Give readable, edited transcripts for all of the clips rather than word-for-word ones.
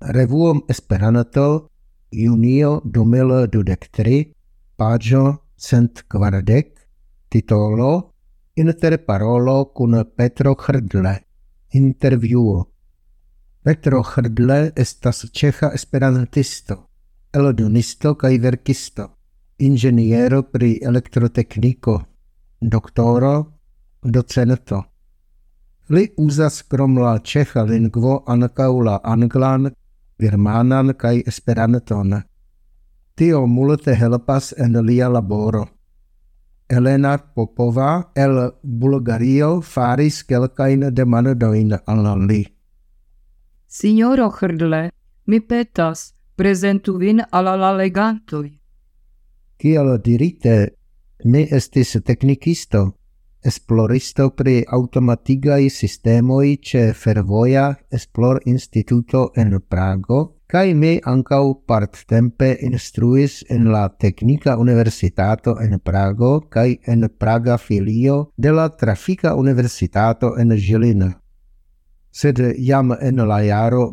revuum Esperanto junio 2023 paĝo 140 titolo Interparolo kun Petro Hrdle. Intervjuo. Petro Hrdle estas ĉeĥa esperantisto, eldonisto kaj verkisto, inĝeniero pri elektrotekniko, doktoro, docento. Li uzas krom la ĉeĥa lingvo ankaŭ la anglan, germanan kaj Esperanton. Tio multe helpas en lia laboro. Elena Popova el Bulgario faris kelkajn demandojn al li. Signoro Hrdle, mi petas, prezentu vin al la legantoj. Kiel dirite, mi estis teknikisto, esploristo pri automatigaj sistemoj ĉe Fervoja Esplorinstituto en Prago, kaj mi ankaŭ parttempe instruis en la Teknika Universitato en Prago kaj en praga filio de la Trafika Universitato en Žilina. Sed jam en la jaro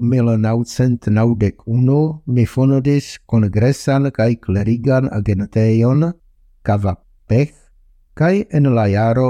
1991 mi fondis kongresan kaj klerigan agentejon Kavapech, kaj en la jaro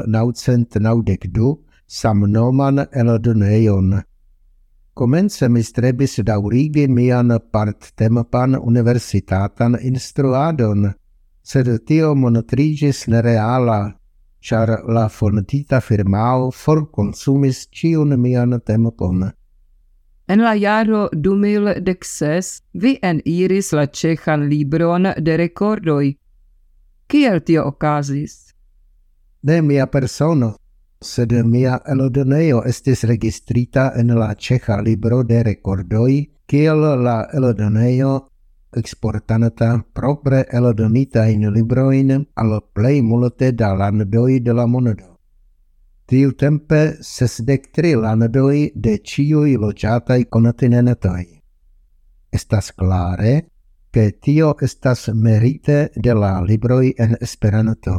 1992 samnoman eldonejon. Komence mi strebis daŭrigi mian parttempan universitatan instruadon, sed tio montriĝis nereala, ĉar la fondita firmao forkonsumis ĉiun mian tempon. En la jaro 2016 vi eniris la ĉeĥan libron de rekordoj. Kiel tio okazis? Ne mia persono, sed mia eldonejo estis registrita en la ĉeĥa libro de rekordoj, kiel la eldonejo eksportanta propre eldonitajn librojn al plej multe da landoj de la mondo. Tiutempe 63 landoj de ĉiuj loĝataj kontinentoj. Estas klare, ke tio estas merite de la libroj en Esperanto.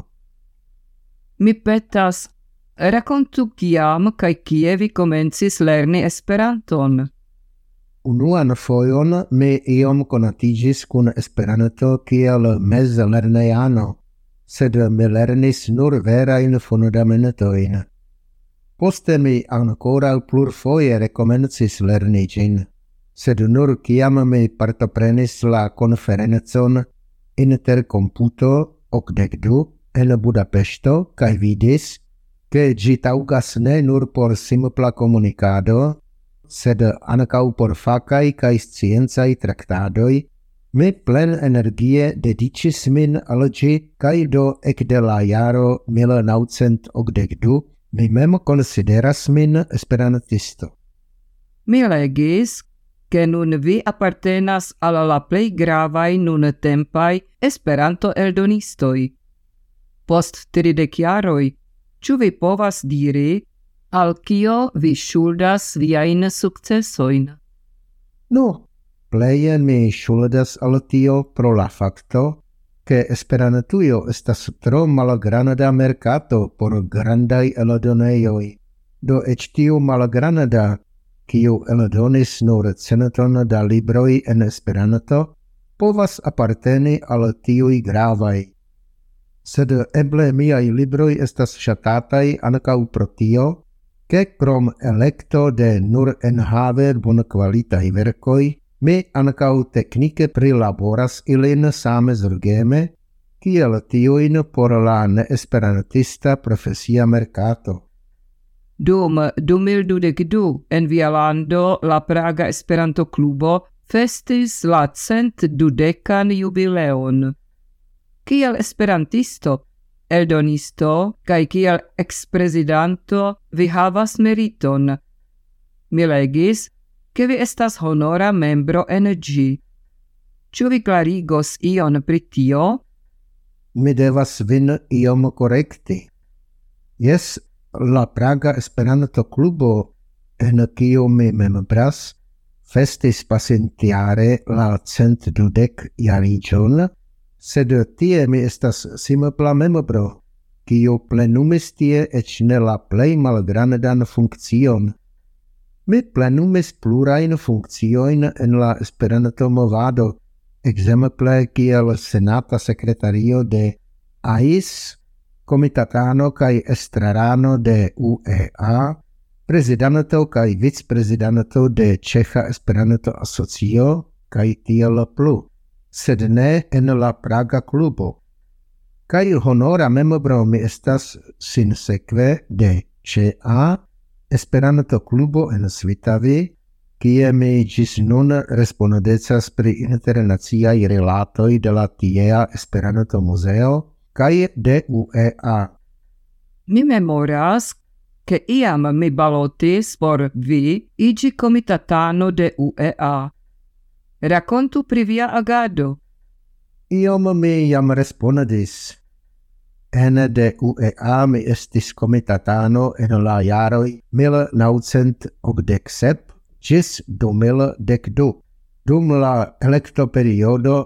Mi petas, rakontu kiam kaj kie vi komencis lerni Esperanton. Unuan fojon mi iom konatiĝis kun Esperanto kiel mezlernejano, sed mi lernis nur verajn fundamentojn. Poste mi ankoraŭ plurfoje rekomencis lerni ĝin, sed nur kiam mi partoprenis la konferencon Interkomputo 82 en Budapeŝto kaj vidis, ke ĝi taŭgas ne nur por simpla komunikado, sed ankaŭ por fakaj kaj sciencaj traktadoj, mi plenenergie dediĉis min al ĝi kaj do ekde la jaro 1982 mi mem konsideras min esperantisto. Mi legis, ke nun vi apartenas al la plej gravaj nuntempaj Esperanto-eldonistoj. Post 30 jaroj, ĉu vi povas diri, al kio vi ŝuldas viajn sukcesojn? Nu, pleje mi ŝuldas al tio pro la fakto, ke Esperantujo estas tro malgranda merkato por grandaj eldonejoj. Do eĉ tiu malgranda, kiu eldonis nur 100 da libroj en Esperanto, povas aparteni al tiuj gravaj. Sed eble miaj libroj estas ŝatataj ankaŭ pro tio, ke krom elekto de nur enhave bonkvalitaj verkoj, mi ankaŭ teknike prilaboras ilin same zorgeme, kiel tiujn por la neesperantista profesia merkato. Dum 2022 en via lando la Praga Esperanto-klubo festis la 120-an jubileon. Kiel esperantisto, eldonisto kaj kiel eksprezidanto vi havas meriton. Mi legis, ke vi estas honora membro en ĝi. Ĉu vi klarigos ion pri tio? Mi devas vin iom korekti. Jes, la Praga Esperanto-klubo, en kiu mi membras, festis pasintjare la 120 jariĝon, sed tie mi estas simpla membro, kiu plenumis tie eĉ ne la plej malgrandan funkcion. Mi plenumis plurain funkcioin en la Esperanto movado, ekzemple kiel senata sekretario de AIS, komitatano kaj estrarano de UEA, prezidanto kaj vicprezidanto de Ĉeĥa Esperanto-Asocio kaj tiel plu, sed ne en la Praga klubo. Kaj honora membro mi estas sinsekve de ČA Esperanto-klubo en Svitavi, kie mi ĝis nun respondecas pri internaciaj rilatoj de la tiea Esperanto-muzeo kaj de UEA. Mi memoras, che iam mi balotis por vi iĝi komitatano de UEA. Rakontu pri via agado. Iom mi jam respondis. Ene de UEA mi estis komitatano en la jaroj 1987 ĝis 2012. Dum la elektoperiodo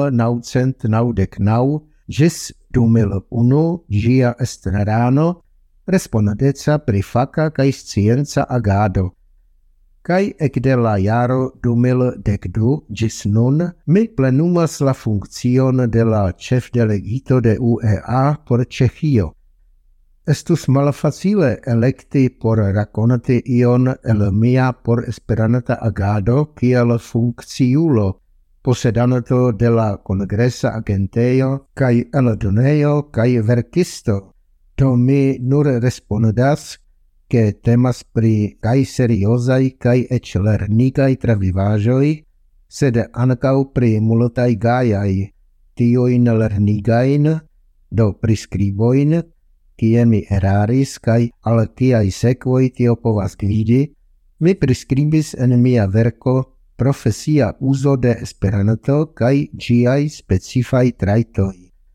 1999 ĝis 2001 ĝia estrarano respondeca pri faka kaj scienca agado. Kaj ekde la jaro 2012 ĝis nun mi plenumas la funkcion de la ĉefdelegito de UEA por Ĉeĥio. Estus malfacile elekti por rakonti ion el mia por Esperanta agado kiel funkciulo, posedanto de la kongresa agentejo kaj eldonejo kaj verkisto. Do mi nur respondas, ke temas pri kaj seriozaj kaj eĉ lernigaj travivaĵoj, sed ankaŭ pri multaj gajaj, tiujn lernigajn, do priskribojn, kie mi eraris kaj al kiaj sekvoj tio povas gvidi, mi priskribis en mia verko profesia uzo de Esperanto kaj ĝiaj specifaj trajtoj.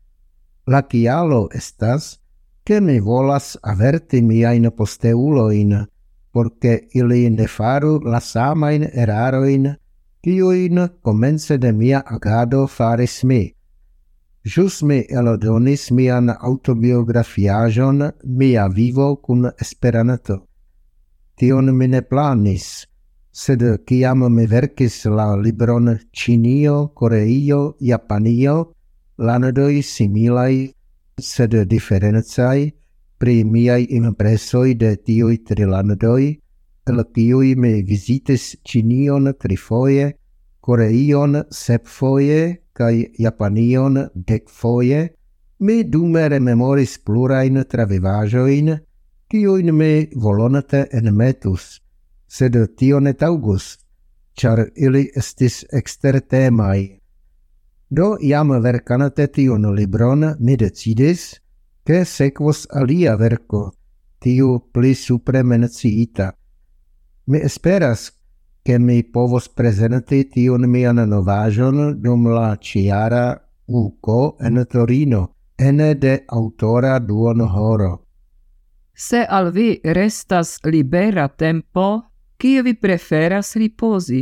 La kialo estas, ke mi volas averti miajn posteulojn, porque ili ne faru la samajn erarojn, kiujn komence de mia agado faris mi. Ĵus mi eldonis mian autobiografiaĵon Mia vivo kun Esperanto. Tion mi ne planis, sed kiam mi verkis la libron Ĉinio, Koreio, Japanio, landoj similaj sed diferencaj, pri miaj impresoj de tiuj tri landoj, el kiuj mi vizitis Ĉinion 3 foje, Koreion 7 foje kaj Japanion 10 foje, mi dume rememoris plurajn travivaĵojn, kiujn mi volonte enmetus, sed tio ne taŭgus, ĉar ili estis ekstertemaj. Do jam verkante tiun libron mi decidis, ke sekvos alia verko, tiu pli supre menciita. Mi esperas, ke mi povos prezenti tiun mian novaĵon dum la ĉiara UKO en Torino, ene de autora duonhoro. Se al vi restas libera tempo, kie vi preferas ripozi?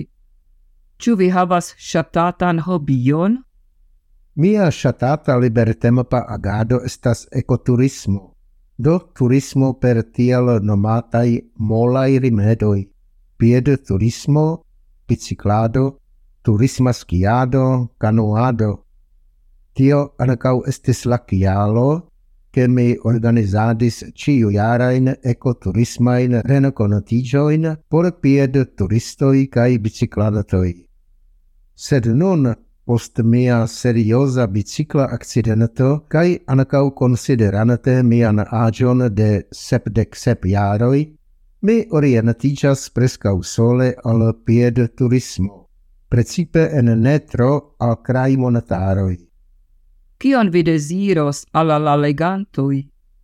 Ĉu vi havas ŝatatan hobion? Mia ŝatata libertempa agado estas ekoturismo, do turismo per tiel nomataj molaj rimedoj, piedturismo, biciklado, turisma skiado, kanoado. Tio ankaŭ estis la kialo, ke mi organizadis ĉiujarajn ekoturismajn renkontiĝojn por piedturistoj kaj bicikladantoj. Sed nun, post mia serioza bicikla akcidento kaj ankaŭ konsiderante mian aĝon de 77 jaroj, mi orientiĝas preskaŭ sole al piedturismo, precipe en ne tro alkraj monataroj. Kion vi deziros al la legantoj?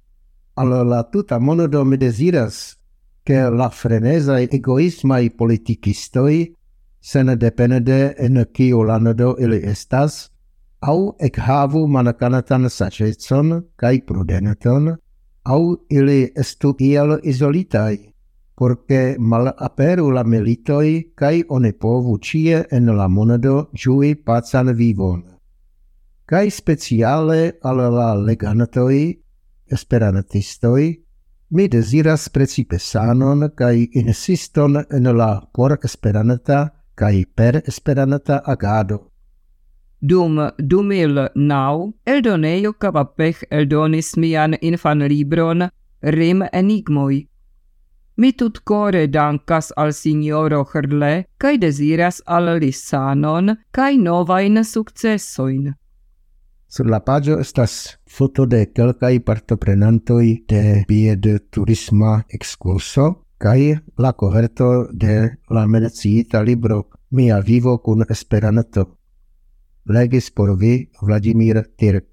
Al la tuta mondo mi deziras, ke la frenezaj egoismaj politikistoj, sen depende en kiu lando ili estas, aŭ ekhavu mankanatan saĝecon kaj prudenton, aŭ ili estu iel izolitaj, por ke malaperu la militoj kaj oni povu ĉie en la mondo ĝui pacan vivon. Kaj speciale al la legantoj, esperantistoj, Mi desiras precipe sanon kai insiston en la por esperanata kai per esperanata agado. Dum 2009 eldonejo Kavapech eldonis mian infan libron Rim enigmoi. Mi tutcore dankas al signoro Hrle kai desiras al li sanon kai novain successoin. Sur la pagio estas foto de kelkaj partoprenantoj de pied turisma excurso kaj la coverto de la menciita libro Mia vivo kun Esperanto. Legis por vi Vladimir Tirk.